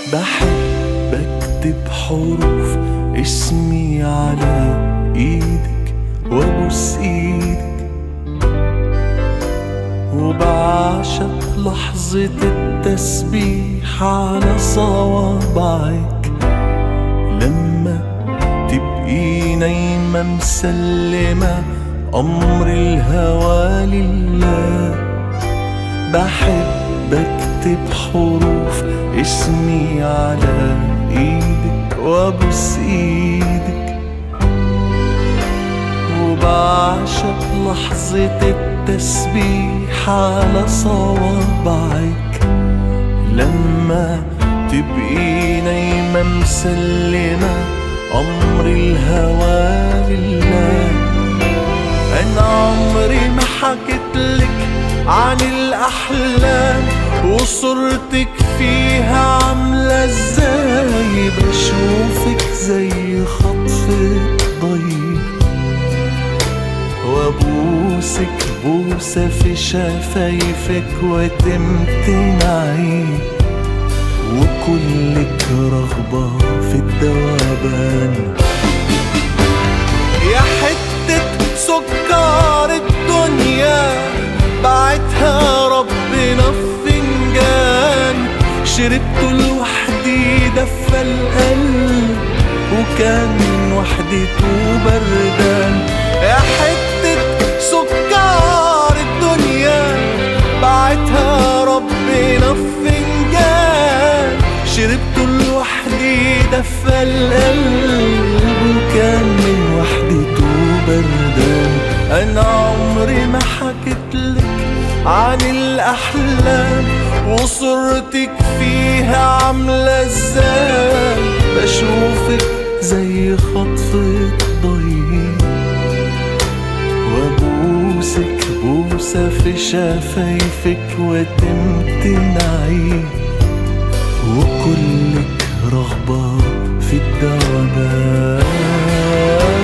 بحب اكتب حروف اسمي على ايدك وابوس ايدك، وبعشق لحظة التسبيح على صوابعك لما تبقي نايمة مسلمة أمر الهوى لله. بحب اكتب حروف اسمي على ايدك وابوس ايدك، وبعشق لحظة التسبيح على صوابعك لما تبقي نايمة مسلمة أمر الهوى لله. أنا عمري ما حكيتلك عن الأحلام وصورتك فيها عاملة ازاي، بشوفك زي خطفة ضي وابوسك بوسة في شفايفك وتمتنعي، وكلك رغبة في الذوبان. يا حتة سكر الدنيا بعتها ربنا في فنجان، شربته لوحدي دفى القلب وكان من وحدته بردان. يا حتة سكر الدنيا بعتها ربنا في فنجان، شربته لوحدي دفى القلب وكان من وحدته بردان. أنا عمري ما حكيتلك عن الأحلام وصورتك فيها عاملة ازاي، بشوفك زي خطفة ضي وابوسك بوسة في شفايفك وتمتنعي، وكلك رغبة في الذوبان.